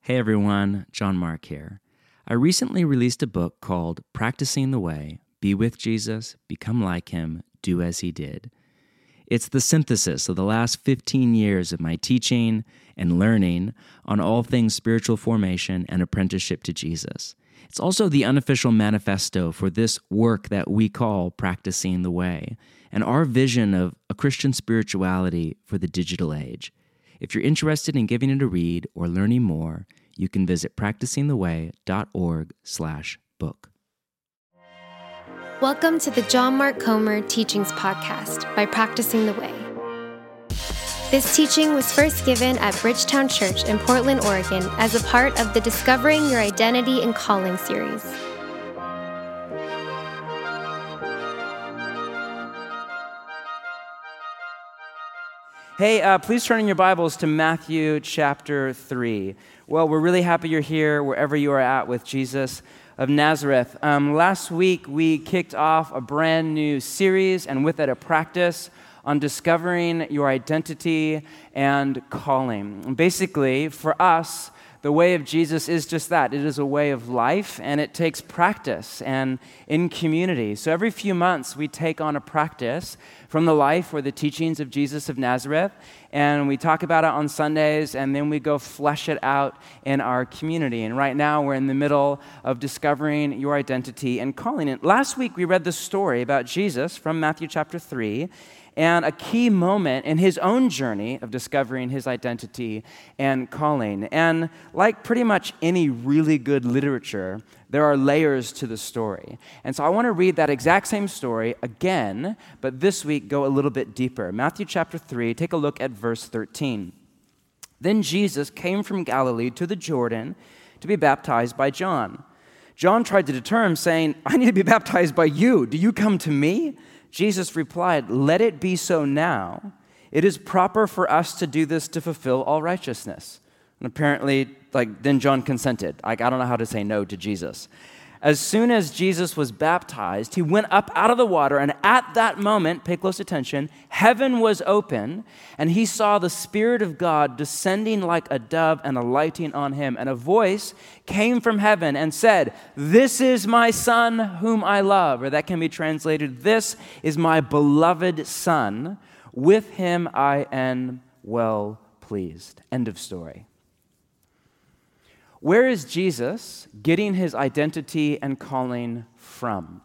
Hey everyone, John Mark here. I recently released a book called Practicing the Way, Be with Jesus, Become Like Him, Do as He Did. It's the synthesis of the last 15 years of my teaching and learning on all things spiritual formation and apprenticeship to Jesus. It's also the unofficial manifesto for this work that we call Practicing the Way, and our vision of a Christian spirituality for the digital age. If you're interested in giving it a read or learning more, you can visit practicingtheway.org/book. Welcome to the John Mark Comer Teachings Podcast by Practicing the Way. This teaching was first given at Bridgetown Church in Portland, Oregon as a part of the Discovering Your Identity and Calling series. Hey, please turn in your Bibles to Matthew chapter 3. Well, we're really happy you're here wherever you are at with Jesus of Nazareth. Last week, we kicked off a brand new series, and with it, a practice on discovering your identity and calling. Basically, for us, the way of Jesus is just that. It is a way of life, and it takes practice and in community. So every few months, we take on a practice from the life or the teachings of Jesus of Nazareth, and we talk about it on Sundays, and then we go flesh it out in our community. And right now, we're in the middle of discovering your identity and calling. And last week, we read the story about Jesus from Matthew chapter 3, and a key moment in his own journey of discovering his identity and calling. And like pretty much any really good literature, there are layers to the story. And so I want to read that exact same story again, but this week go a little bit deeper. Matthew chapter 3, take a look at verse 13. Then Jesus came from Galilee to the Jordan to be baptized by John. John tried to deter him, saying, "I need to be baptized by you. Do you come to me?" Jesus replied, "Let it be so now. It is proper for us to do this to fulfill all righteousness." And apparently, then John consented. I don't know how to say no to Jesus. As soon as Jesus was baptized, he went up out of the water, and at that moment, pay close attention, heaven was open, and he saw the Spirit of God descending like a dove and alighting on him. And a voice came from heaven and said, "This is my Son whom I love." Or that can be translated, "This is my beloved Son. With him I am well pleased." End of story. Where is Jesus getting his identity and calling from?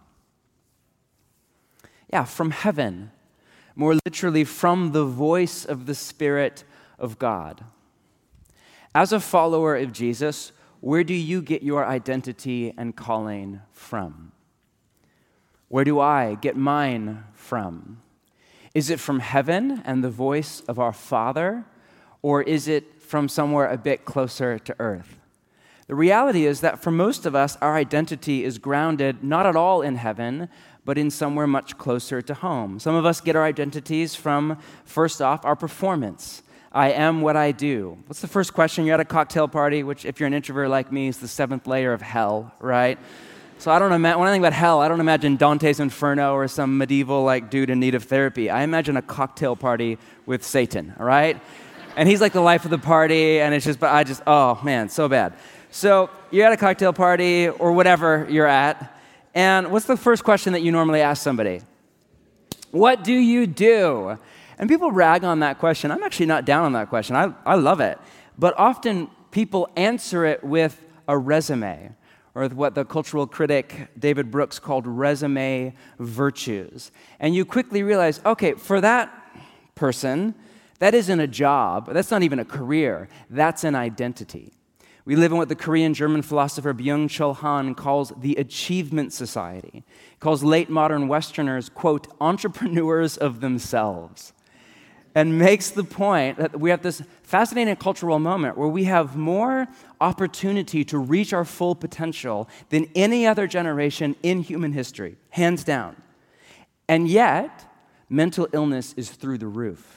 Yeah, from heaven. More literally, from the voice of the Spirit of God. As a follower of Jesus, where do you get your identity and calling from? Where do I get mine from? Is it from heaven and the voice of our Father, or is it from somewhere a bit closer to earth? The reality is that for most of us, our identity is grounded not at all in heaven, but in somewhere much closer to home. Some of us get our identities from, first off, our performance. I am what I do. What's the first question? You're at a cocktail party, which if you're an introvert like me is the seventh layer of hell, right? So when I think about hell, I don't imagine Dante's Inferno or some medieval dude in need of therapy. I imagine a cocktail party with Satan, all right? And he's like the life of the party, and it's just, oh man, so bad. So you're at a cocktail party or whatever you're at, and what's the first question that you normally ask somebody? What do you do? And people rag on that question. I'm actually not down on that question. I love it. But often people answer it with a resume, or with what the cultural critic David Brooks called resume virtues. And you quickly realize, okay, for that person, that isn't a job. That's not even a career. That's an identity. We live in what the Korean-German philosopher Byung-Chul Han calls the achievement society. He calls late modern Westerners, quote, entrepreneurs of themselves, and makes the point that we have this fascinating cultural moment where we have more opportunity to reach our full potential than any other generation in human history, hands down. And yet, mental illness is through the roof.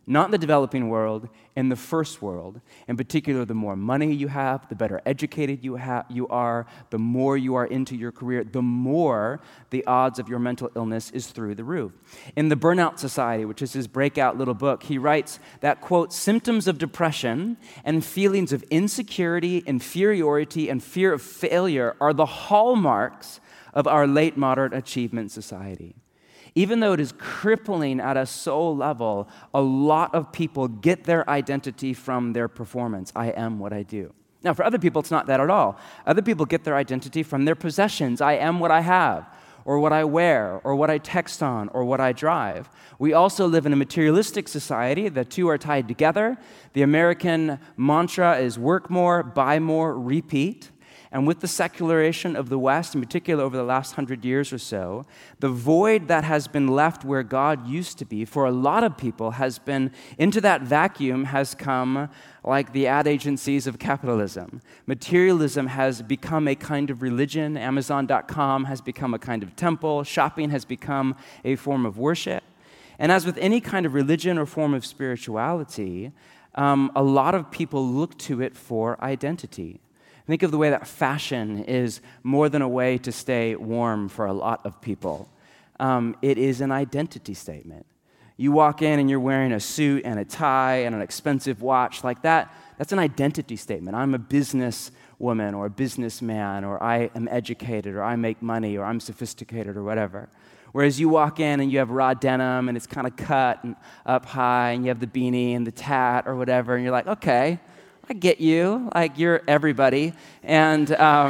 not in the developing world, in the first world. In particular, the more money you have, the better educated you are, the more you are into your career, the more the odds of your mental illness is through the roof. In The Burnout Society, which is his breakout little book, he writes that, quote, symptoms of depression and feelings of insecurity, inferiority, and fear of failure are the hallmarks of our late modern achievement society. Even though it is crippling at a soul level, a lot of people get their identity from their performance. I am what I do. Now, for other people, it's not that at all. Other people get their identity from their possessions. I am what I have, or what I wear, or what I text on, or what I drive. We also live in a materialistic society. The two are tied together. The American mantra is work more, buy more, repeat. And with the secularization of the West, in particular over the last 100 years or so, the void that has been left where God used to be for a lot of people has been, into that vacuum has come like the ad agencies of capitalism. Materialism has become a kind of religion. Amazon.com has become a kind of temple. Shopping has become a form of worship. And as with any kind of religion or form of spirituality, a lot of people look to it for identity. Think of the way that fashion is more than a way to stay warm for a lot of people. It is an identity statement. You walk in and you're wearing a suit and a tie and an expensive watch like that. That's an identity statement. I'm a businesswoman or a businessman, or I am educated, or I make money, or I'm sophisticated, or whatever. Whereas you walk in and you have raw denim and it's kind of cut and up high, and you have the beanie and the tat or whatever, and you're like, okay, I get you, like you're everybody, and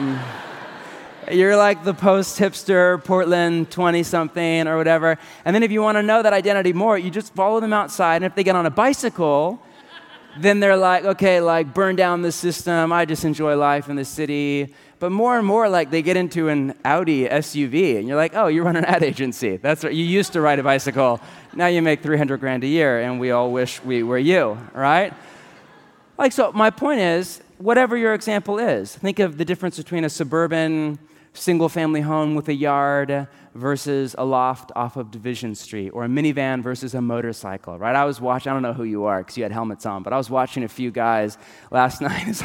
you're like the post-hipster Portland 20-something or whatever, and then if you want to know that identity more, you just follow them outside, and if they get on a bicycle, then they're like, okay, like burn down the system, I just enjoy life in the city, but more and more like they get into an Audi SUV, and you're like, oh, you run an ad agency, that's right, you used to ride a bicycle, now you make $300,000 a year, and we all wish we were you, right? So my point is, whatever your example is, think of the difference between a suburban single-family home with a yard versus a loft off of Division Street, or a minivan versus a motorcycle, right? I was watching, I don't know who you are because you had helmets on, but I was watching a few guys last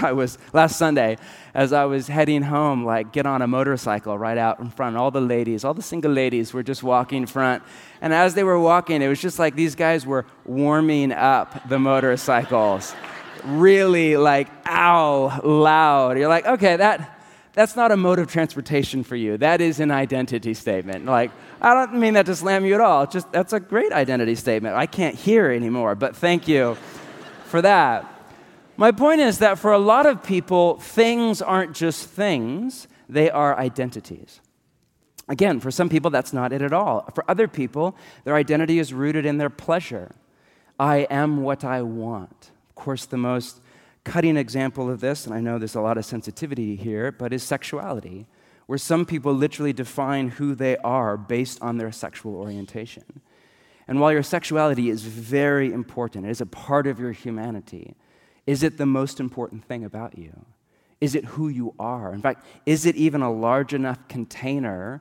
Sunday, as I was heading home, like get on a motorcycle right out in front. All the ladies, all the single ladies were just walking in front. And as they were walking, it was just like these guys were warming up the motorcycles. Really like, ow, loud. You're like, okay, that's not a mode of transportation for you. That is an identity statement. Like, I don't mean that to slam you at all. Just that's a great identity statement. I can't hear anymore, but thank you for that. My point is that for a lot of people, things aren't just things, they are identities. Again, for some people, that's not it at all. For other people, their identity is rooted in their pleasure. I am what I want. Of course, the most cutting example of this, and I know there's a lot of sensitivity here, but is sexuality, where some people literally define who they are based on their sexual orientation. And while your sexuality is very important, it is a part of your humanity, is it the most important thing about you? Is it who you are? In fact, is it even a large enough container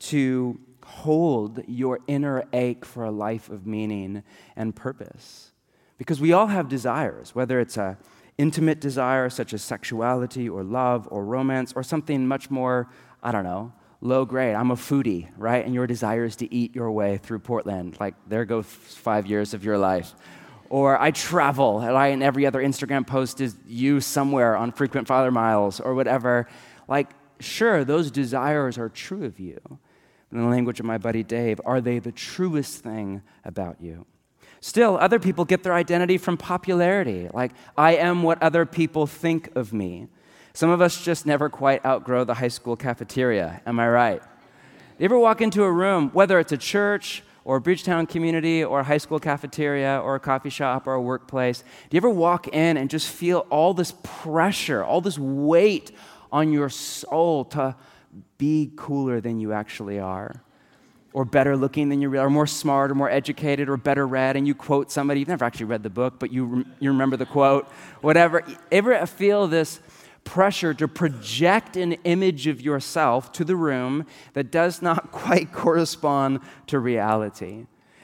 to hold your inner ache for a life of meaning and purpose? Because we all have desires, whether it's an intimate desire such as sexuality or love or romance, or something much more, I don't know, low grade. I'm a foodie, right? And your desire is to eat your way through Portland. Like, there go 5 years of your life. Or I travel, and every other Instagram post is you somewhere on frequent flyer miles or whatever. Like, sure, those desires are true of you. In the language of my buddy Dave, are they the truest thing about you? Still, other people get their identity from popularity, like, I am what other people think of me. Some of us just never quite outgrow the high school cafeteria, am I right? You ever walk into a room, whether it's a church or a Bridgetown community or a high school cafeteria or a coffee shop or a workplace, do you ever walk in and just feel all this pressure, all this weight on your soul to be cooler than you actually are? Or better looking than you are, or more smart, or more educated, or better read, and you quote somebody, you've never actually read the book, but you remember the quote, whatever. Ever feel this pressure to project an image of yourself to the room that does not quite correspond to reality?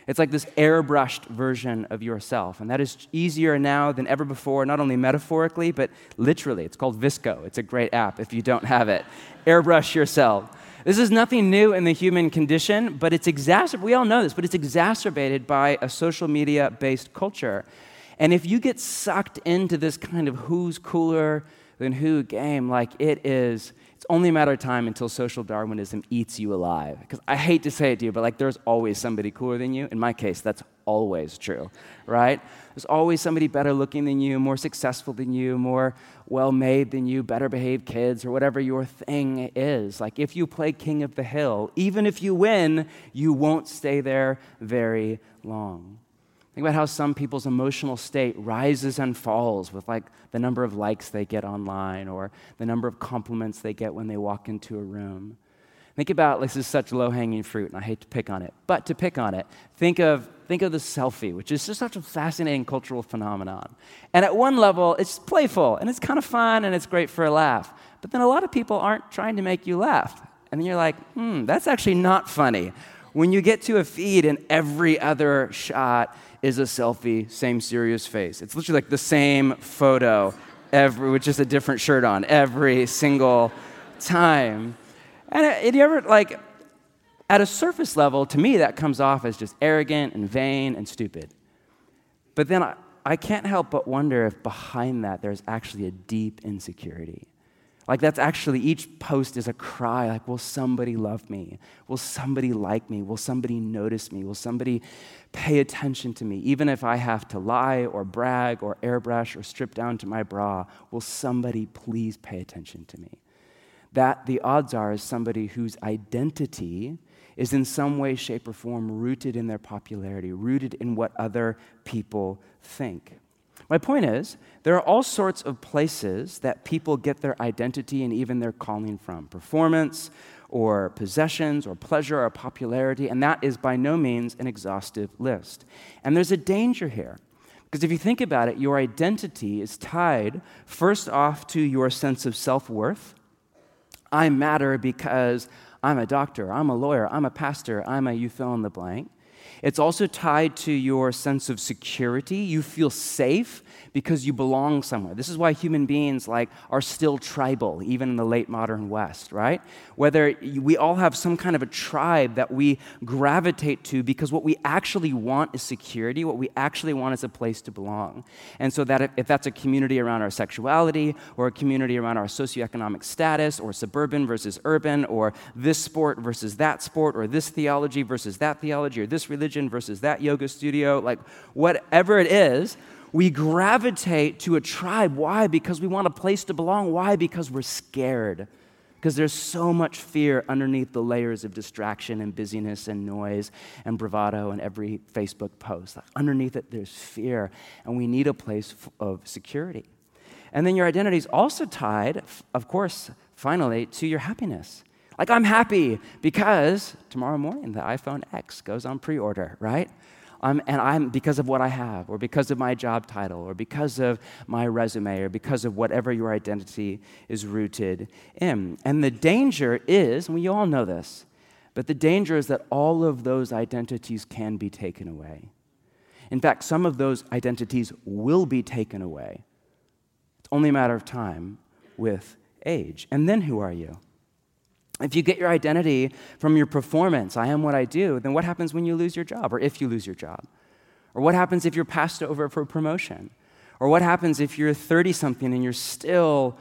It's like this airbrushed version of yourself. And that is easier now than ever before, not only metaphorically, but literally. It's called VSCO. It's a great app if you don't have it. Airbrush yourself. This is nothing new in the human condition, but it's we all know this, but it's exacerbated by a social media-based culture. And if you get sucked into this kind of who's cooler than who game, like it's only a matter of time until social Darwinism eats you alive. Because I hate to say it to you, but like there's always somebody cooler than you. In my case, that's always true, right? There's always somebody better looking than you, more successful than you, more well-made than you, better behaved kids, or whatever your thing is. Like if you play King of the Hill, even if you win, you won't stay there very long. Think about how some people's emotional state rises and falls with like the number of likes they get online or the number of compliments they get when they walk into a room. Think about, this is such low-hanging fruit, and I hate to pick on it, but to pick on it, think of the selfie, which is just such a fascinating cultural phenomenon. And at one level, it's playful, and it's kind of fun, and it's great for a laugh. But then a lot of people aren't trying to make you laugh. And then you're like, that's actually not funny. When you get to a feed and every other shot is a selfie, same serious face. It's literally like the same photo with just a different shirt on every single time. And you ever, like, at a surface level, to me, that comes off as just arrogant and vain and stupid. But then I can't help but wonder if behind that there's actually a deep insecurity. Like that's actually, each post is a cry, like, will somebody love me? Will somebody like me? Will somebody notice me? Will somebody pay attention to me? Even if I have to lie or brag or airbrush or strip down to my bra, will somebody please pay attention to me? That the odds are is somebody whose identity is in some way, shape, or form rooted in their popularity, rooted in what other people think. My point is, there are all sorts of places that people get their identity and even their calling from. Performance, or possessions, or pleasure, or popularity, and that is by no means an exhaustive list. And there's a danger here, because if you think about it, your identity is tied first off to your sense of self-worth. I matter because I'm a doctor, I'm a lawyer, I'm a pastor, you fill in the blank. It's also tied to your sense of security. You feel safe because you belong somewhere. This is why human beings are still tribal, even in the late modern West, right? Whether we all have some kind of a tribe that we gravitate to because what we actually want is security. What we actually want is a place to belong. And so that if that's a community around our sexuality or a community around our socioeconomic status or suburban versus urban or this sport versus that sport or this theology versus that theology or this religion versus that yoga studio, whatever it is, we gravitate to a tribe. Why? Because we want a place to belong. Why? Because we're scared. Because there's so much fear underneath the layers of distraction and busyness and noise and bravado and every Facebook post. Underneath it, there's fear, and we need a place of security. And then your identity is also tied, of course, finally, to your happiness. I'm happy because tomorrow morning the iPhone X goes on pre-order, right? And I'm because of what I have, or because of my job title, or because of my resume, or because of whatever your identity is rooted in. And the danger is, and we all know this, but the danger is that all of those identities can be taken away. In fact, some of those identities will be taken away. It's only a matter of time with age. And then who are you? If you get your identity from your performance, I am what I do, then what happens when you lose your job, or if you lose your job? Or what happens if you're passed over for promotion? Or what happens if you're 30-something and you're still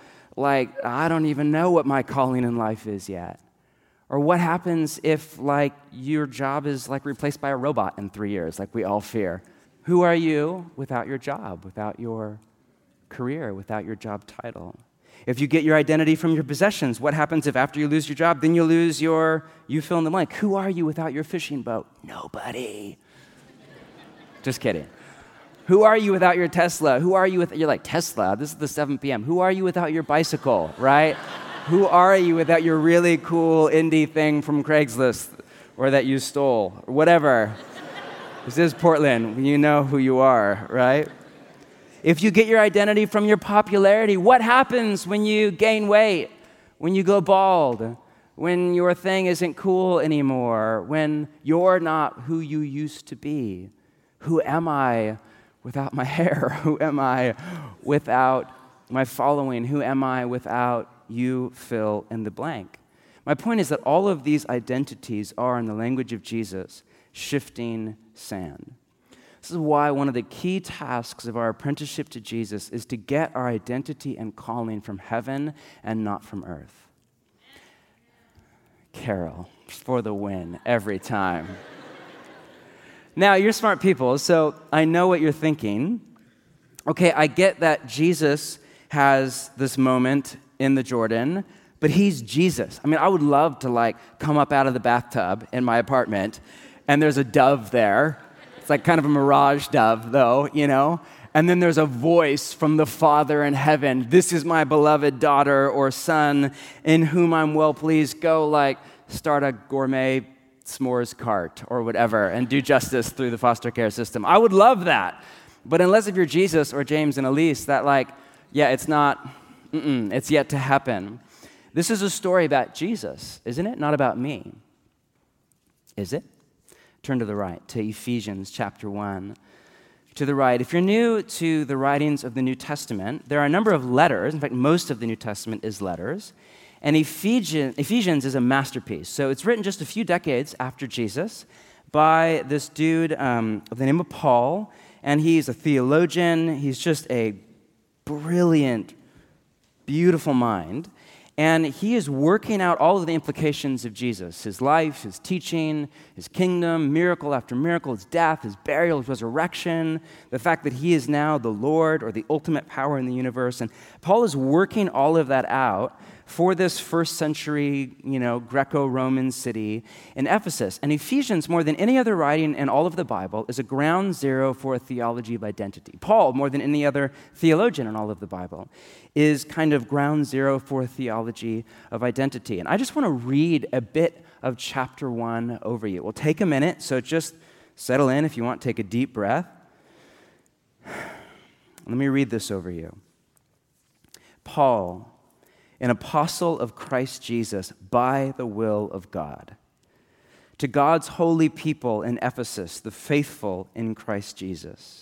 I don't even know what my calling in life is yet? Or what happens if, your job is, replaced by a robot in 3 years, like we all fear? Who are you without your job, without your career, without your job title? If you get your identity from your possessions, what happens if after you lose your job, then you lose you fill in the blank? Who are you without your fishing boat? Nobody. Just kidding. Who are you without your Tesla? Who are you with, you're like, Tesla, this is the 7 p.m. Who are you without your bicycle, right? Who are you without your really cool indie thing from Craigslist or that you stole or whatever? This is Portland. You know who you are, right? If you get your identity from your popularity, what happens when you gain weight, when you go bald, when your thing isn't cool anymore, when you're not who you used to be? Who am I without my hair? Who am I without my following? Who am I without you? Fill in the blank. My point is that all of these identities are, in the language of Jesus, shifting sand. This is why one of the key tasks of our apprenticeship to Jesus is to get our identity and calling from heaven and not from earth. Carol, for the win every time. Now, you're smart people, so I know what you're thinking. Okay, I get that Jesus has this moment in the Jordan, but he's Jesus. I mean, I would love to come up out of the bathtub in my apartment, and there's a dove there. It's like kind of a mirage dove, though, And then there's a voice from the Father in heaven. This is my beloved daughter or son in whom I'm well pleased. Go start a gourmet s'mores cart or whatever and do justice through the foster care system. I would love that. But unless if you're Jesus or James and Elise, it's not, it's yet to happen. This is a story about Jesus, isn't it? Not about me. Is it? Turn to the right, to Ephesians chapter 1. To the right, if you're new to the writings of the New Testament, there are a number of letters. In fact, most of the New Testament is letters. And Ephesians is a masterpiece. So it's written just a few decades after Jesus by this dude of the name of Paul. And he's a theologian. He's just a brilliant, beautiful mind. And he is working out all of the implications of Jesus, his life, his teaching, his kingdom, miracle after miracle, his death, his burial, his resurrection, the fact that he is now the Lord or the ultimate power in the universe. And Paul is working all of that out for this first century, Greco-Roman city in Ephesus. And Ephesians, more than any other writing in all of the Bible, is a ground zero for a theology of identity. Paul, more than any other theologian in all of the Bible, is kind of ground zero for a theology of identity. And I just want to read a bit of chapter 1 over you. We'll take a minute, so just settle in if you want, take a deep breath. Let me read this over you. Paul, an apostle of Christ Jesus by the will of God, to God's holy people in Ephesus, the faithful in Christ Jesus.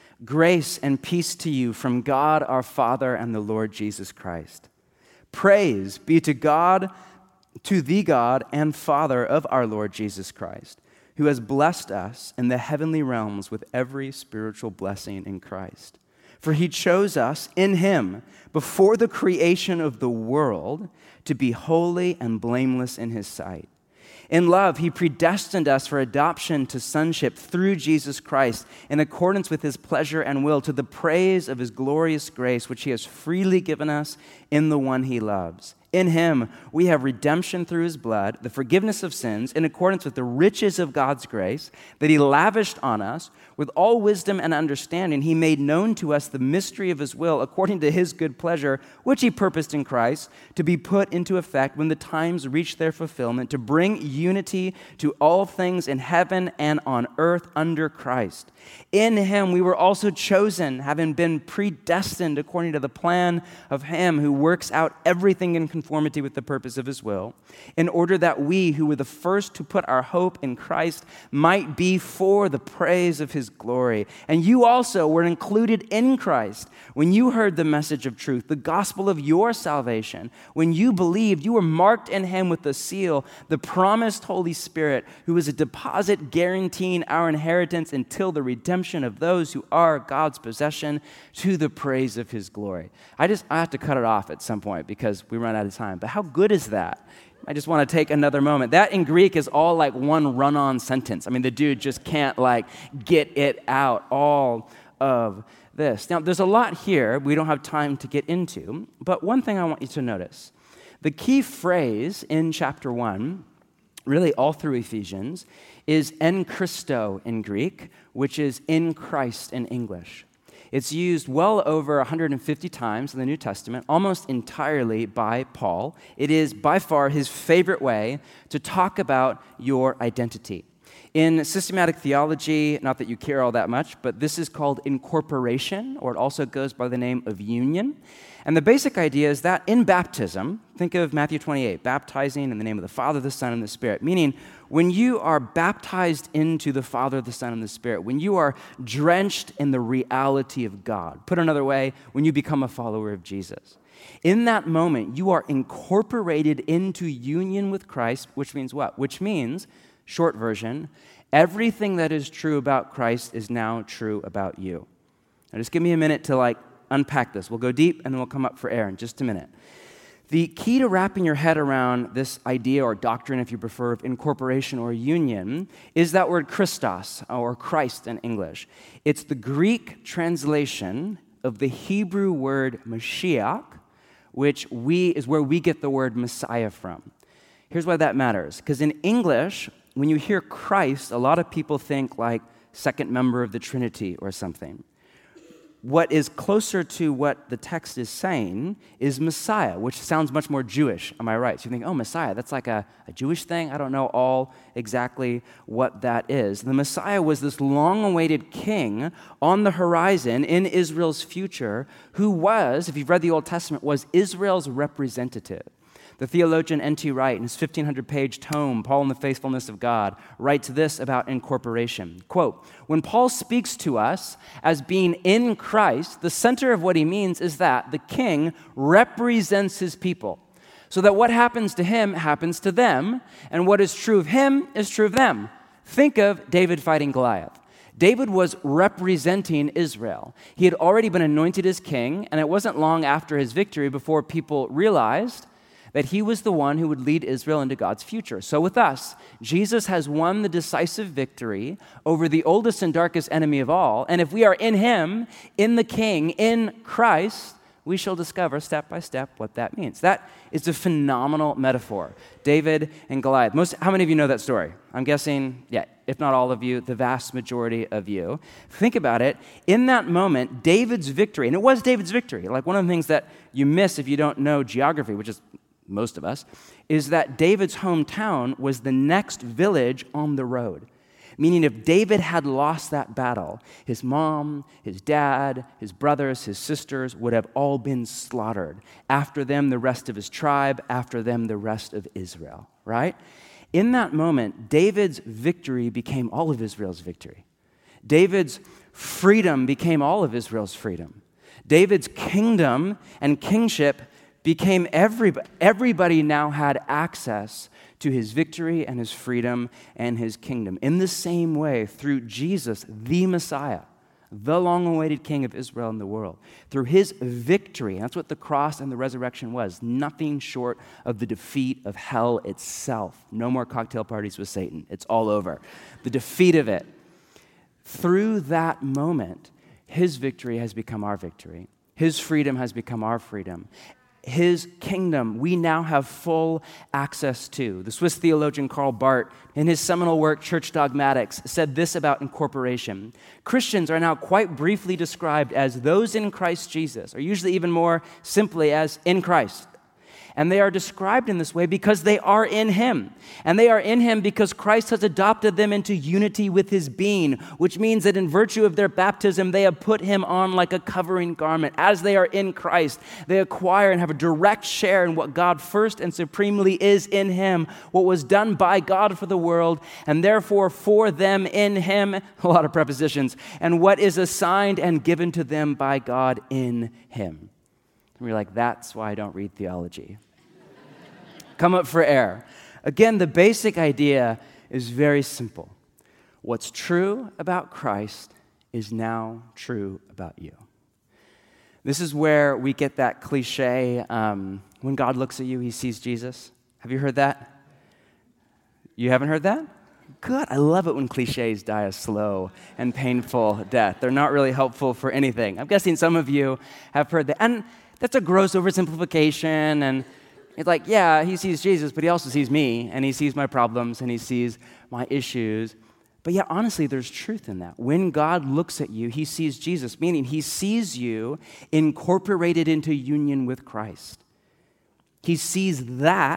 Grace and peace to you from God our Father and the Lord Jesus Christ. Praise be to God, to the God and Father of our Lord Jesus Christ, who has blessed us in the heavenly realms with every spiritual blessing in Christ. For he chose us in him before the creation of the world to be holy and blameless in his sight. In love, he predestined us for adoption to sonship through Jesus Christ in accordance with his pleasure and will, to the praise of his glorious grace, which he has freely given us in the one he loves. In him, we have redemption through his blood, the forgiveness of sins, in accordance with the riches of God's grace that he lavished on us. With all wisdom and understanding, he made known to us the mystery of his will, according to his good pleasure, which he purposed in Christ, to be put into effect when the times reach their fulfillment, to bring unity to all things in heaven and on earth under Christ. In him we were also chosen, having been predestined according to the plan of him who works out everything in conformity with the purpose of his will, in order that we, who were the first to put our hope in Christ, might be for the praise of his glory. And you also were included in Christ when you heard the message of truth, the gospel of your salvation. When you believed, you were marked in him with the seal, the promised Holy Spirit, who is a deposit guaranteeing our inheritance until the redemption of those who are God's possession, to the praise of his glory. I have to cut it off at some point because we run out of time. But how good is that? I just want to take another moment. That in Greek is all like one run-on sentence. I mean, the dude just can't get it out, all of this. Now, there's a lot here we don't have time to get into, but one thing I want you to notice. The key phrase in chapter 1, really all through Ephesians, is en Christo in Greek, which is in Christ in English. It's used well over 150 times in the New Testament, almost entirely by Paul. It is by far his favorite way to talk about your identity. In systematic theology, not that you care all that much, but this is called incorporation, or it also goes by the name of union. And the basic idea is that in baptism, think of Matthew 28, baptizing in the name of the Father, the Son, and the Spirit, meaning when you are baptized into the Father, the Son, and the Spirit, when you are drenched in the reality of God, put another way, when you become a follower of Jesus, in that moment, you are incorporated into union with Christ, which means what? Which means, short version, everything that is true about Christ is now true about you. Now just give me a minute to unpack this. We'll go deep and then we'll come up for air in just a minute. The key to wrapping your head around this idea or doctrine, if you prefer, of incorporation or union is that word Christos, or Christ in English. It's the Greek translation of the Hebrew word Mashiach, which is where we get the word Messiah from. Here's why that matters. Because in English, when you hear Christ, a lot of people think like second member of the Trinity or something. What is closer to what the text is saying is Messiah, which sounds much more Jewish, am I right? So you think, oh, Messiah, that's like a Jewish thing? I don't know all exactly what that is. The Messiah was this long-awaited king on the horizon in Israel's future who was, if you've read the Old Testament, was Israel's representative. The theologian N.T. Wright, in his 1,500-page tome, Paul and the Faithfulness of God, writes this about incorporation. Quote, when Paul speaks to us as being in Christ, the center of what he means is that the king represents his people, so that what happens to him happens to them, and what is true of him is true of them. Think of David fighting Goliath. David was representing Israel. He had already been anointed as king, and it wasn't long after his victory before people realized that he was the one who would lead Israel into God's future. So with us, Jesus has won the decisive victory over the oldest and darkest enemy of all, and if we are in him, in the King, in Christ, we shall discover step by step what that means. That is a phenomenal metaphor. David and Goliath. How many of you know that story? I'm guessing, if not all of you, the vast majority of you. Think about it. In that moment, David's victory, and it was David's victory, like one of the things that you miss if you don't know geography, which is most of us, is that David's hometown was the next village on the road. Meaning if David had lost that battle, his mom, his dad, his brothers, his sisters would have all been slaughtered. After them, the rest of his tribe. After them, the rest of Israel, right? In that moment, David's victory became all of Israel's victory. David's freedom became all of Israel's freedom. David's kingdom and kingship became everybody now had access to his victory and his freedom and his kingdom. In the same way, through Jesus, the Messiah, the long-awaited King of Israel and the world, through his victory, and that's what the cross and the resurrection was, nothing short of the defeat of hell itself. No more cocktail parties with Satan. It's all over. The defeat of it. Through that moment, his victory has become our victory. His freedom has become our freedom. His kingdom we now have full access to. The Swiss theologian Karl Barth, in his seminal work, Church Dogmatics, said this about incorporation. Christians are now quite briefly described as those in Christ Jesus, or usually even more simply as in Christ. And they are described in this way because they are in him. And they are in him because Christ has adopted them into unity with his being, which means that in virtue of their baptism, they have put him on like a covering garment. As they are in Christ, they acquire and have a direct share in what God first and supremely is in him, what was done by God for the world, and therefore for them in him, a lot of prepositions, and what is assigned and given to them by God in him. And we're like, that's why I don't read theology. Come up for air. Again, the basic idea is very simple. What's true about Christ is now true about you. This is where we get that cliche, when God looks at you, he sees Jesus. Have you heard that? You haven't heard that? Good. I love it when cliches die a slow and painful death. They're not really helpful for anything. I'm guessing some of you have heard that. And that's a gross oversimplification, and it's like, yeah, he sees Jesus, but he also sees me, and he sees my problems, and he sees my issues. But yeah, honestly, there's truth in that. When God looks at you, he sees Jesus, meaning he sees you incorporated into union with Christ. He sees that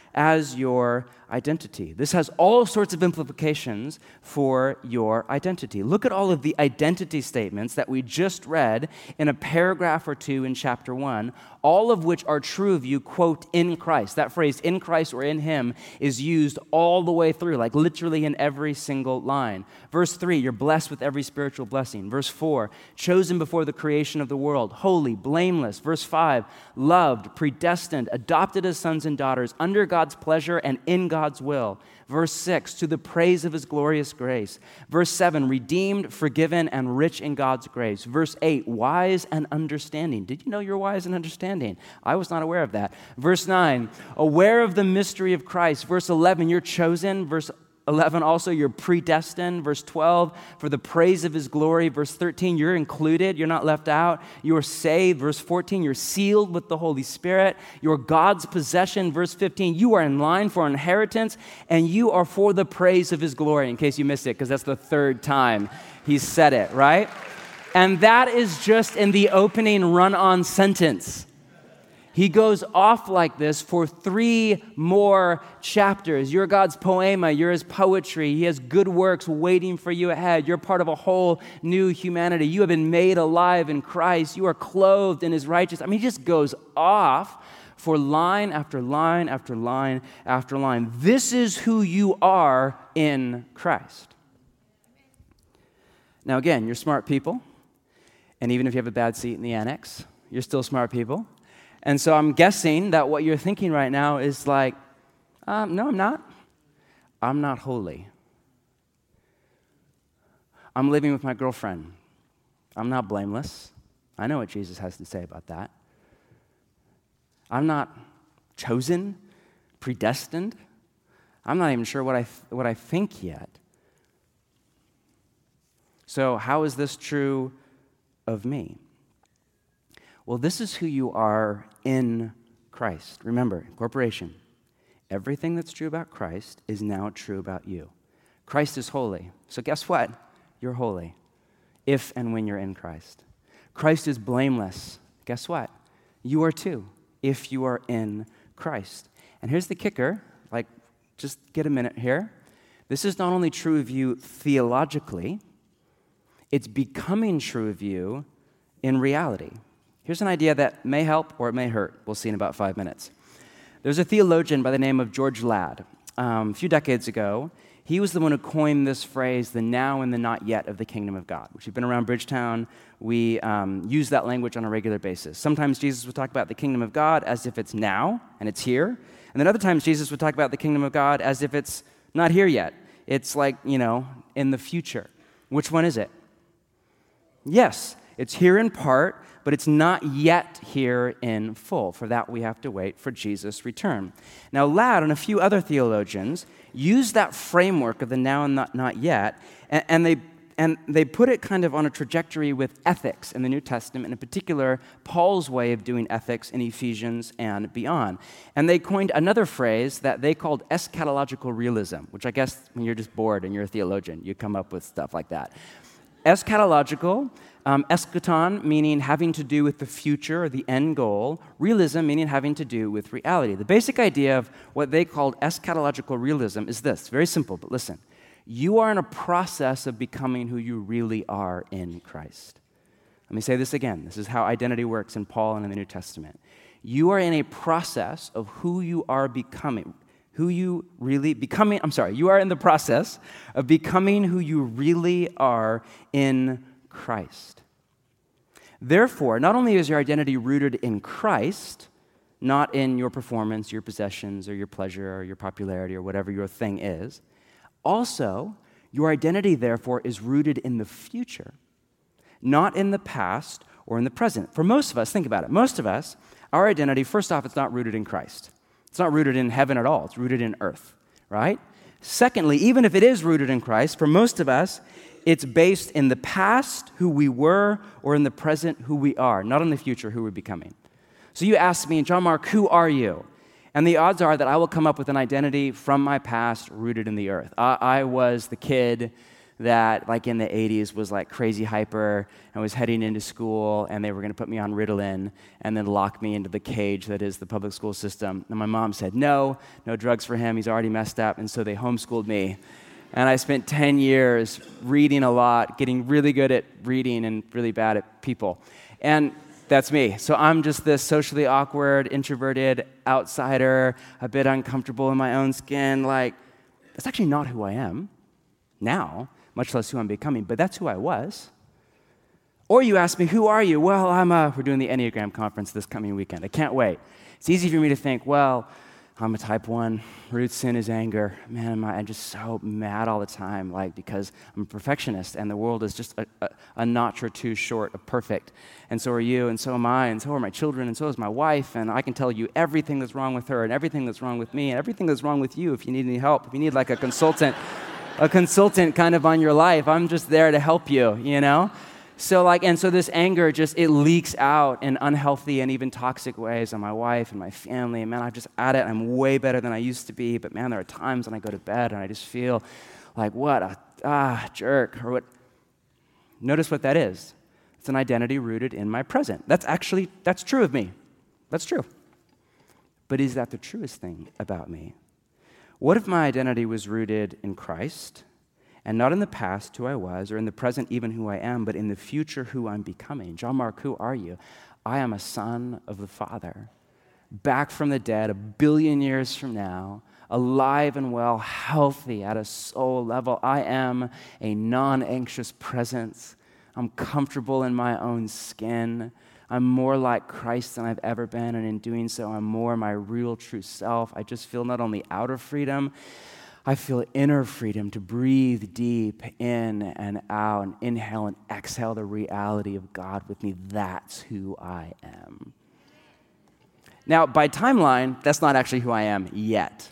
as your identity. This has all sorts of implications for your identity. Look at all of the identity statements that we just read in a paragraph or two in chapter 1, all of which are true of you, quote, in Christ. That phrase, in Christ or in Him, is used all the way through, like literally in every single line. Verse 3, you're blessed with every spiritual blessing. Verse 4, chosen before the creation of the world, holy, blameless. Verse 5, loved, predestined, adopted as sons and daughters, under God's pleasure and in God's will. Verse 6, to the praise of His glorious grace. Verse 7, redeemed, forgiven, and rich in God's grace. Verse 8, wise and understanding. Did you know you're wise and understanding? I was not aware of that. Verse 9, aware of the mystery of Christ. Verse 11, you're chosen. Verse 11, also, you're predestined. Verse 12, for the praise of His glory. Verse 13, you're included. You're not left out. You're saved. Verse 14, you're sealed with the Holy Spirit. You're God's possession. Verse 15, you are in line for inheritance, and you are for the praise of His glory, in case you missed it, because that's the third time He's said it, right? And that is just in the opening run-on sentence. He goes off like this for 3 more chapters. You're God's poema. You're His poetry. He has good works waiting for you ahead. You're part of a whole new humanity. You have been made alive in Christ. You are clothed in His righteousness. I mean, he just goes off for line after line after line after line. This is who you are in Christ. Now, again, you're smart people. And even if you have a bad seat in the annex, you're still smart people. And so I'm guessing that what you're thinking right now is like, no, I'm not. I'm not holy. I'm living with my girlfriend. I'm not blameless. I know what Jesus has to say about that. I'm not chosen, predestined. I'm not even sure what I think yet. So how is this true of me? Well, this is who you are in Christ. Remember, incorporation. Everything that's true about Christ is now true about you. Christ is holy. So guess what? You're holy if and when you're in Christ. Christ is blameless. Guess what? You are too if you are in Christ. And here's the kicker. Just get a minute here. This is not only true of you theologically, it's becoming true of you in reality. Here's an idea that may help or it may hurt. We'll see in about 5 minutes. There's a theologian by the name of George Ladd. A few decades ago, he was the one who coined this phrase, the now and the not yet of the kingdom of God, which we've been around Bridgetown. We use that language on a regular basis. Sometimes Jesus would talk about the kingdom of God as if it's now and it's here. And then other times Jesus would talk about the kingdom of God as if it's not here yet. It's like, in the future. Which one is it? Yes, it's here in part, but it's not yet here in full. For that, we have to wait for Jesus' return. Now, Ladd and a few other theologians use that framework of the now and not yet, and they put it kind of on a trajectory with ethics in the New Testament, and in particular, Paul's way of doing ethics in Ephesians and beyond. And they coined another phrase that they called eschatological realism, which I guess when you're just bored and you're a theologian, you come up with stuff like that. Eschatological, eschaton meaning having to do with the future or the end goal, realism meaning having to do with reality. The basic idea of what they called eschatological realism is this, very simple, but listen. You are in a process of becoming who you really are in Christ. Let me say this again. This is how identity works in Paul and in the New Testament. You are in a process of who you are becoming. You are in the process of becoming who you really are in Christ. Therefore, not only is your identity rooted in Christ, not in your performance, your possessions, or your pleasure, or your popularity, or whatever your thing is, also, your identity, therefore, is rooted in the future, not in the past or in the present. For most of us, think about it, most of us, our identity, first off, it's not rooted in Christ. It's not rooted in heaven at all. It's rooted in earth, right? Secondly, even if it is rooted in Christ, for most of us, it's based in the past, who we were, or in the present, who we are, not in the future, who we're becoming. So you ask me, John Mark, who are you? And the odds are that I will come up with an identity from my past rooted in the earth. I was the kid that like in the 80s was like crazy hyper and was heading into school, and they were going to put me on Ritalin and then lock me into the cage that is the public school system. And my mom said, no drugs for him, he's already messed up, and so they homeschooled me. And I spent 10 years reading a lot, getting really good at reading and really bad at people. And that's me. So I'm just this socially awkward, introverted outsider, a bit uncomfortable in my own skin. Like, that's actually not who I am now, much less who I'm becoming, but that's who I was. Or you ask me, who are you? Well, we're doing the Enneagram conference this coming weekend. I can't wait. It's easy for me to think, well, I'm a type 1. Root sin is anger. Man, I'm just so mad all the time, like, because I'm a perfectionist, and the world is just a notch or two short of perfect. And so are you, and so am I, and so are my children, and so is my wife, and I can tell you everything that's wrong with her, and everything that's wrong with me, and everything that's wrong with you if you need any help. If you need like a consultant kind of on your life, I'm just there to help you, you know? So this anger it leaks out in unhealthy and even toxic ways on my wife and my family. And man, I'm just at it. I'm way better than I used to be. But man, there are times when I go to bed and I just feel like, what a jerk. Or what? Notice what that is. It's an identity rooted in my present. That's true of me. That's true. But is that the truest thing about me? What if my identity was rooted in Christ? And not in the past, who I was, or in the present, even who I am, but in the future, who I'm becoming. John Mark, who are you? I am a son of the Father, back from the dead 1 billion years from now, alive and well, healthy at a soul level. I am a non-anxious presence. I'm comfortable in my own skin. I'm more like Christ than I've ever been, and in doing so, I'm more my real, true self. I just feel not only outer freedom, I feel inner freedom to breathe deep in and out and inhale and exhale the reality of God with me. That's who I am. Now, by timeline, that's not actually who I am yet.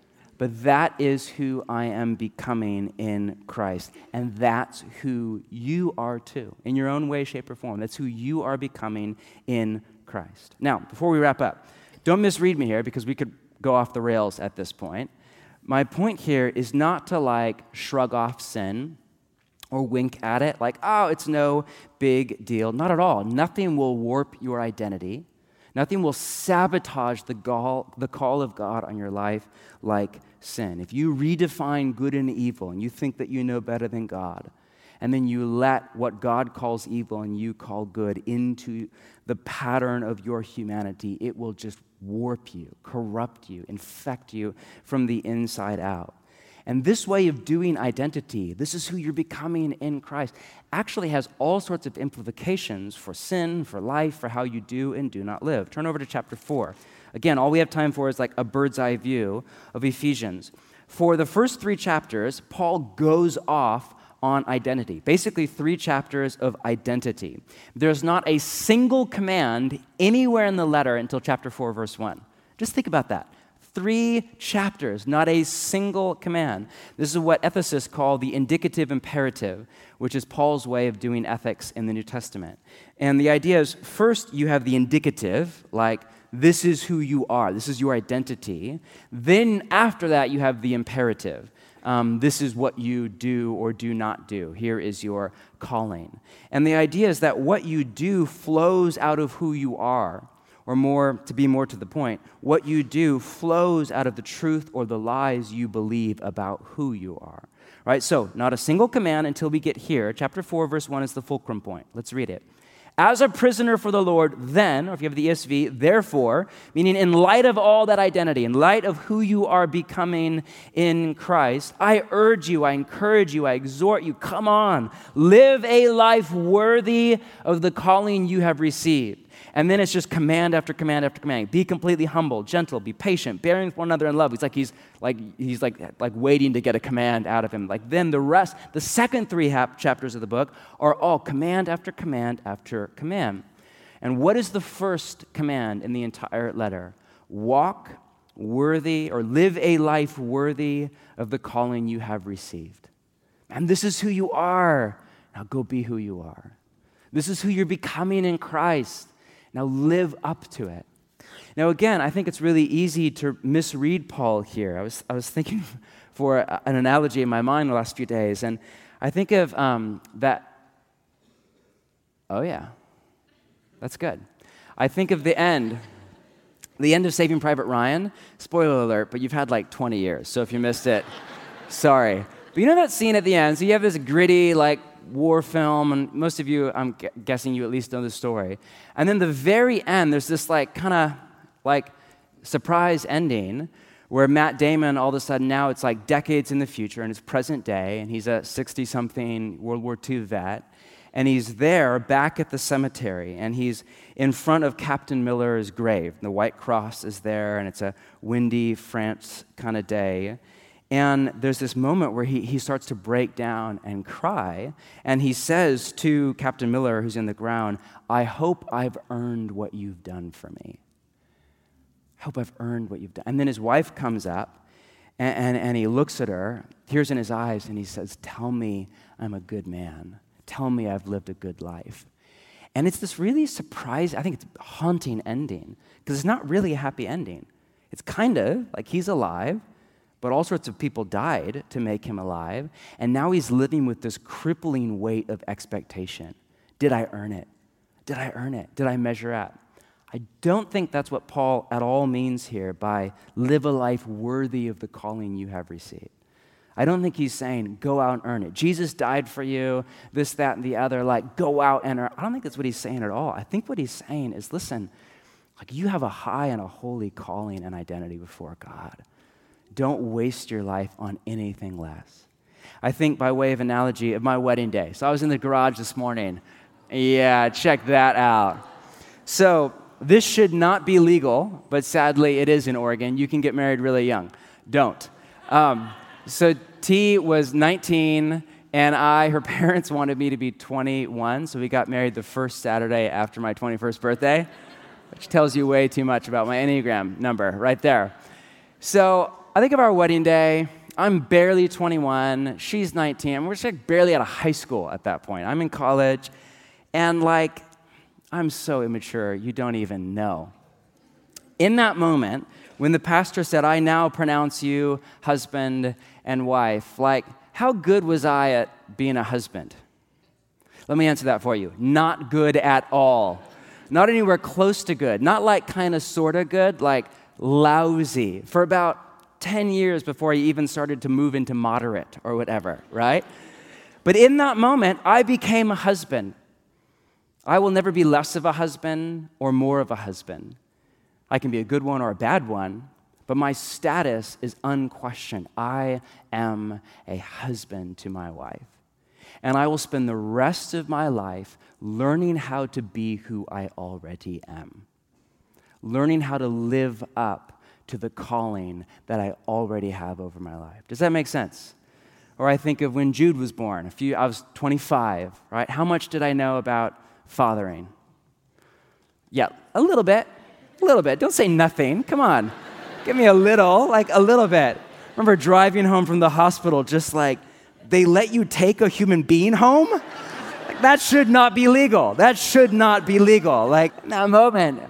But that is who I am becoming in Christ. And that's who you are too, in your own way, shape, or form. That's who you are becoming in Christ. Now, before we wrap up, don't misread me here because we could go off the rails at this point. My point here is not to shrug off sin or wink at it like, oh, it's no big deal. Not at all. Nothing will warp your identity. Nothing will sabotage the call of God on your life like sin. If you redefine good and evil and you think that you know better than God, and then you let what God calls evil and you call good into the pattern of your humanity, it will just warp you, corrupt you, infect you from the inside out. And this way of doing identity, this is who you're becoming in Christ, actually has all sorts of implications for sin, for life, for how you do and do not live. Turn over to chapter 4. Again, all we have time for is like a bird's eye view of Ephesians. For the first 3 chapters, Paul goes off on identity. Basically, 3 chapters of identity. There's not a single command anywhere in the letter until chapter 4, verse 1. Just think about that. 3 chapters, not a single command. This is what ethicists call the indicative imperative, which is Paul's way of doing ethics in the New Testament. And the idea is, first you have the indicative, like, this is who you are, this is your identity. Then after that, you have the imperative. This is what you do or do not do. Here is your calling. And the idea is that what you do flows out of who you are, or to be more to the point, what you do flows out of the truth or the lies you believe about who you are. Right? So, not a single command until we get here. Chapter 4, verse 1 is the fulcrum point. Let's read it. As a prisoner for the Lord, then, or if you have the ESV, therefore, meaning in light of all that identity, in light of who you are becoming in Christ, I urge you, I encourage you, I exhort you, come on, live a life worthy of the calling you have received. And then it's just command after command after command. Be completely humble, gentle, be patient, bearing with one another in love. He's waiting to get a command out of him. Then the rest, the second 3 chapters of the book are all command after command after command. And what is the first command in the entire letter? Walk worthy, or live a life worthy of the calling you have received. And this is who you are. Now go be who you are. This is who you're becoming in Christ. Now live up to it. Now again, I think it's really easy to misread Paul here. I was thinking for an analogy in my mind the last few days, and I think of that. Oh, yeah. That's good. I think of the end of Saving Private Ryan. Spoiler alert, but you've had like 20 years, so if you missed it, sorry. But you know that scene at the end? So you have this gritty, like, war film, and most of you, I'm guessing you at least know the story. And then the very end, there's this like kind of like surprise ending where Matt Damon, all of a sudden now it's like decades in the future and it's present day, and he's a 60-something World War II vet, and he's there back at the cemetery, and he's in front of Captain Miller's grave. The White Cross is there, and it's a windy France kind of day. And there's this moment where he starts to break down and cry, and he says to Captain Miller, who's in the ground, "I hope I've earned what you've done for me. I hope I've earned what you've done." And then his wife comes up, and he looks at her, tears in his eyes, and he says, "Tell me I'm a good man. Tell me I've lived a good life." And it's this really surprising, I think it's a haunting ending, because it's not really a happy ending. It's kind of like he's alive, but all sorts of people died to make him alive, and now he's living with this crippling weight of expectation. Did I earn it? Did I earn it? Did I measure up? I don't think that's what Paul at all means here by live a life worthy of the calling you have received. I don't think he's saying, go out and earn it. Jesus died for you, this, that, and the other, like, go out and earn. I don't think that's what he's saying at all. I think what he's saying is, listen, like, you have a high and a holy calling and identity before God. Don't waste your life on anything less. I think by way of analogy of my wedding day. So I was in the garage this morning. Yeah, check that out. So this should not be legal, but sadly it is in Oregon. You can get married really young. Don't. So T was 19, and her parents wanted me to be 21, so we got married the first Saturday after my 21st birthday, which tells you way too much about my Enneagram number right there. So I think of our wedding day. I'm barely 21. She's 19. We're just like barely out of high school at that point. I'm in college, and like, I'm so immature, you don't even know. In that moment, when the pastor said, "I now pronounce you husband and wife," like, how good was I at being a husband? Let me answer that for you. Not good at all. Not anywhere close to good. Not like kind of sort of good, like lousy. For about 10 years before I even started to move into moderate or whatever, right? But in that moment, I became a husband. I will never be less of a husband or more of a husband. I can be a good one or a bad one, but my status is unquestioned. I am a husband to my wife. And I will spend the rest of my life learning how to be who I already am. Learning how to live up to the calling that I already have over my life. Does that make sense? Or I think of when Jude was born. I was 25, right? How much did I know about fathering? Yeah, a little bit. A little bit. Don't say nothing. Come on. Give me a little, like a little bit. Remember driving home from the hospital, just like, they let you take a human being home? Like, that should not be legal. That should not be legal. Like, in that moment,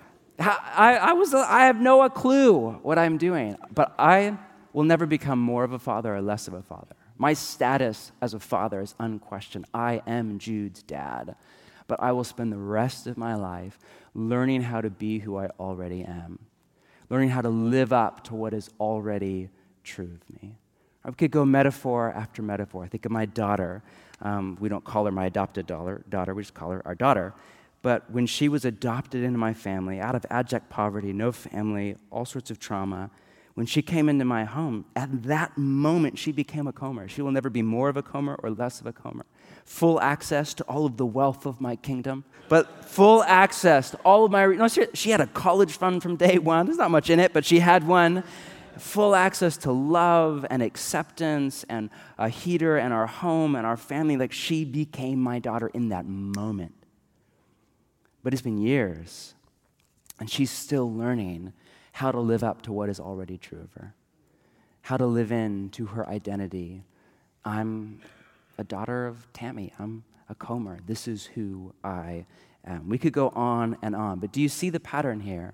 I have no clue what I'm doing, but I will never become more of a father or less of a father. My status as a father is unquestioned. I am Jude's dad, but I will spend the rest of my life learning how to be who I already am, learning how to live up to what is already true of me. I could go metaphor after metaphor. I think of my daughter. We don't call her my adopted daughter. We just call her our daughter. But when she was adopted into my family, out of abject poverty, no family, all sorts of trauma, when she came into my home, at that moment, she became a Comer. She will never be more of a Comer or less of a Comer. Full access to all of the wealth of my kingdom, but full access to all of my... No, she had a college fund from day one. There's not much in it, but she had one. Full access to love and acceptance and a heater and our home and our family. Like, she became my daughter in that moment. But it's been years, and she's still learning how to live up to what is already true of her, how to live into her identity. I'm a daughter of Tammy. I'm a Comer. This is who I am. We could go on and on, but do you see the pattern here?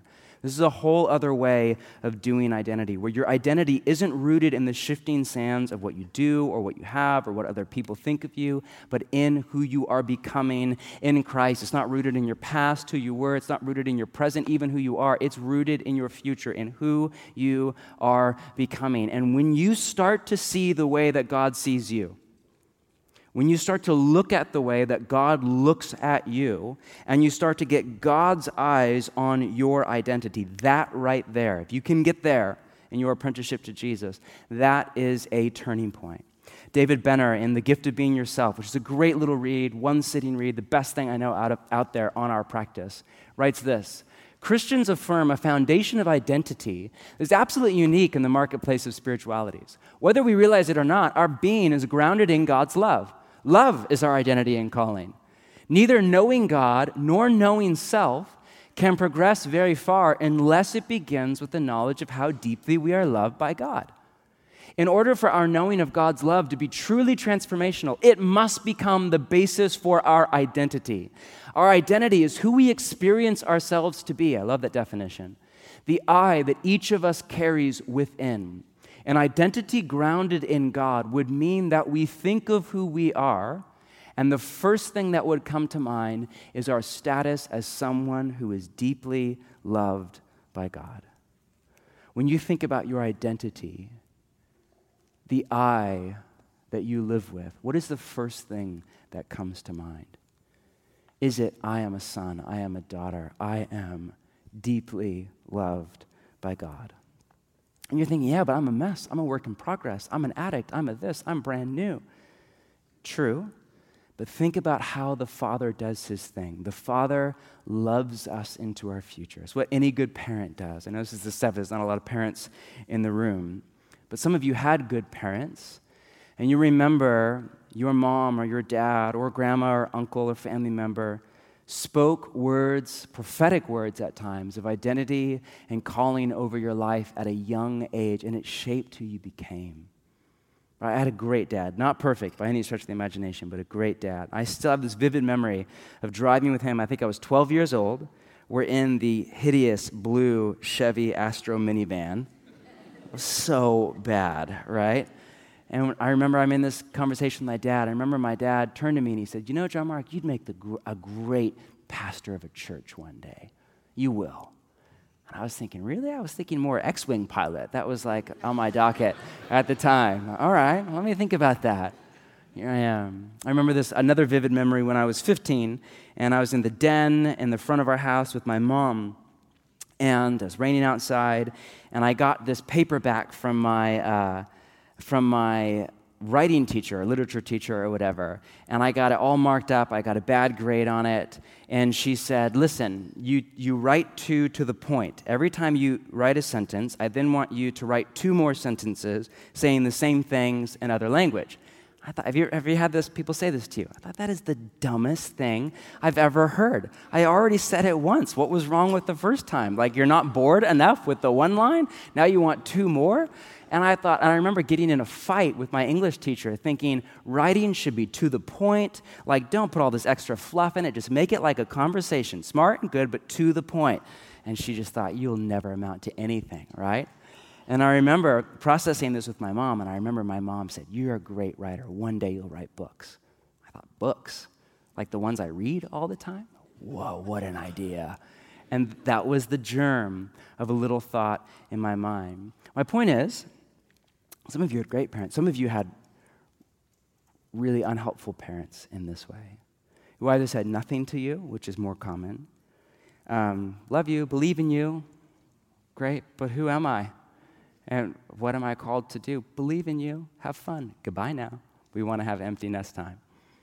This is a whole other way of doing identity, where your identity isn't rooted in the shifting sands of what you do or what you have or what other people think of you, but in who you are becoming in Christ. It's not rooted in your past, who you were. It's not rooted in your present, even who you are. It's rooted in your future, in who you are becoming. And when you start to see the way that God sees you, when you start to look at the way that God looks at you, and you start to get God's eyes on your identity, that right there, if you can get there in your apprenticeship to Jesus, that is a turning point. David Benner in The Gift of Being Yourself, which is a great little read, one sitting read, the best thing I know out there on our practice, writes this: Christians affirm a foundation of identity that is absolutely unique in the marketplace of spiritualities. Whether we realize it or not, our being is grounded in God's love. Love is our identity and calling. Neither knowing God nor knowing self can progress very far unless it begins with the knowledge of how deeply we are loved by God. In order for our knowing of God's love to be truly transformational, it must become the basis for our identity. Our identity is who we experience ourselves to be. I love that definition. The I that each of us carries within. An identity grounded in God would mean that we think of who we are, and the first thing that would come to mind is our status as someone who is deeply loved by God. When you think about your identity, the I that you live with, what is the first thing that comes to mind? Is it, I am a son, I am a daughter, I am deeply loved by God? And you're thinking, yeah, but I'm a mess. I'm a work in progress. I'm an addict. I'm a this. I'm brand new. True, but think about how the Father does his thing. The Father loves us into our future. It's what any good parent does. I know this is the seventh. There's not a lot of parents in the room, but some of you had good parents, and you remember your mom or your dad or grandma or uncle or family member spoke words, prophetic words at times, of identity and calling over your life at a young age, and it shaped who you became. I had a great dad, not perfect by any stretch of the imagination, but a great dad. I still have this vivid memory of driving with him. I think I was 12 years old. We're in the hideous blue Chevy Astro minivan. It was so bad, right? And I remember I'm in this conversation with my dad. I remember my dad turned to me and he said, John Mark, you'd make a great pastor of a church one day. You will. And I was thinking, really? I was thinking more X-Wing pilot. That was like on my docket at the time. All right, let me think about that. Here I am. I remember another vivid memory when I was 15, and I was in the den in the front of our house with my mom, and it was raining outside, and I got this paperback from my writing teacher, or literature teacher, or whatever, and I got it all marked up. I got a bad grade on it, and she said, listen, you write to the point. Every time you write a sentence, I then want you to write 2 more sentences saying the same things in other language. I thought, have you had people say this to you? I thought, that is the dumbest thing I've ever heard. I already said it once. What was wrong with the first time? Like, you're not bored enough with the one line? Now you want 2 more? And I remember getting in a fight with my English teacher thinking writing should be to the point, like don't put all this extra fluff in it, just make it like a conversation, smart and good, but to the point. And she just thought, you'll never amount to anything, right? And I remember processing this with my mom, and I remember my mom said, you're a great writer. One day you'll write books. I thought, books? Like the ones I read all the time? Whoa, what an idea. And that was the germ of a little thought in my mind. My point is, some of you had great parents. Some of you had really unhelpful parents in this way, who either said nothing to you, which is more common, love you, believe in you, great, but who am I? And what am I called to do? Believe in you, have fun, goodbye now. We want to have empty nest time.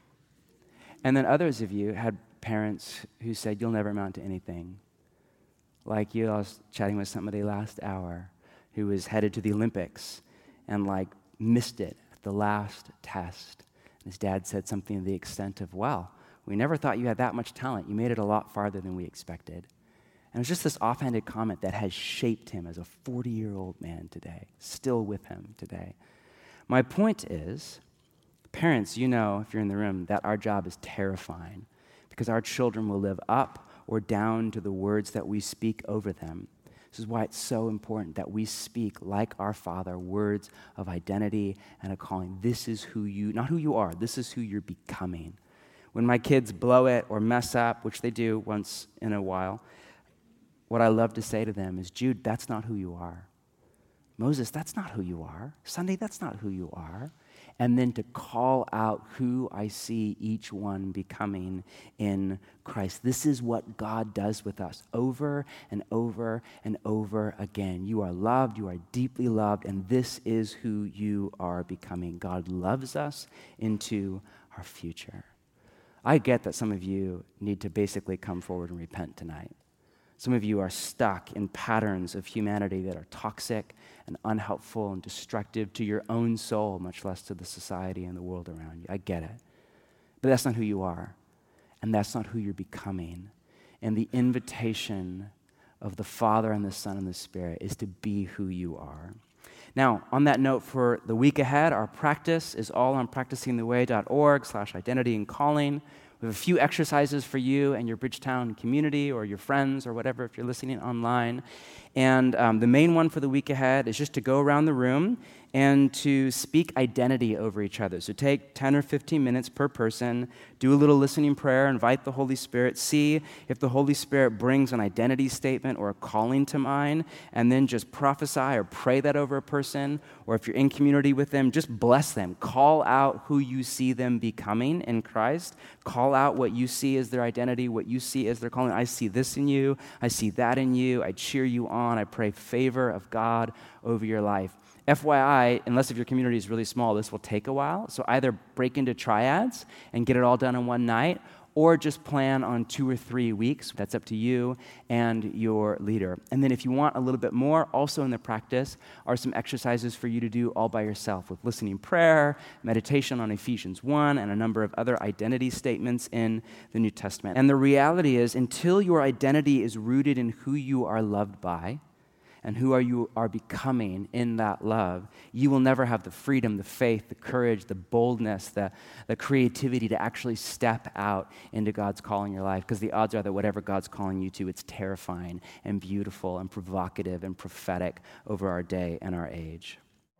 And then others of you had parents who said, you'll never amount to anything. Like you, I was chatting with somebody last hour who was headed to the Olympics and missed it at the last test. And his dad said something to the extent of, well, we never thought you had that much talent. You made it a lot farther than we expected. And it was just this offhanded comment that has shaped him as a 40-year-old man today, still with him today. My point is, parents, you know, if you're in the room, that our job is terrifying because our children will live up or down to the words that we speak over them. This is why it's so important that we speak like our Father, words of identity and a calling. This is who you, not who you are, this is who you're becoming. When my kids blow it or mess up, which they do once in a while, what I love to say to them is, Jude, that's not who you are. Moses, that's not who you are. Sunday, that's not who you are. And then to call out who I see each one becoming in Christ. This is what God does with us over and over and over again. You are loved, you are deeply loved, and this is who you are becoming. God loves us into our future. I get that some of you need to basically come forward and repent tonight. Some of you are stuck in patterns of humanity that are toxic and unhelpful and destructive to your own soul, much less to the society and the world around you. I get it. But that's not who you are, and that's not who you're becoming. And the invitation of the Father and the Son and the Spirit is to be who you are. Now, on that note, for the week ahead, our practice is all on practicingtheway.org/identity and calling. We have a few exercises for you and your Bridgetown community or your friends or whatever if you're listening online. And the main one for the week ahead is just to go around the room and to speak identity over each other. So take 10 or 15 minutes per person, do a little listening prayer, invite the Holy Spirit, see if the Holy Spirit brings an identity statement or a calling to mind, and then just prophesy or pray that over a person, or if you're in community with them, just bless them. Call out who you see them becoming in Christ. Call out what you see as their identity, what you see as their calling. I see this in you. I see that in you. I cheer you on. I pray favor of God over your life. FYI, unless if your community is really small, this will take a while. So either break into triads and get it all done in one night, or just plan on 2 or 3 weeks. That's up to you and your leader. And then if you want a little bit more, also in the practice are some exercises for you to do all by yourself with listening prayer, meditation on Ephesians 1, and a number of other identity statements in the New Testament. And the reality is, until your identity is rooted in who you are loved by, and who you are becoming in that love, you will never have the freedom, the faith, the courage, the boldness, the creativity to actually step out into God's call in your life, because the odds are that whatever God's calling you to, it's terrifying and beautiful and provocative and prophetic over our day and our age.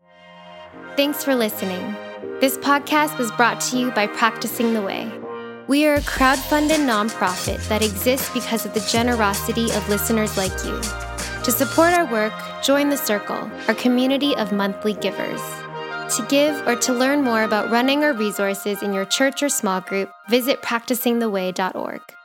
Thanks for listening. This podcast was brought to you by Practicing the Way. We are a crowd-funded nonprofit that exists because of the generosity of listeners like you. To support our work, join The Circle, our community of monthly givers. To give or to learn more about running our resources in your church or small group, visit practicingtheway.org.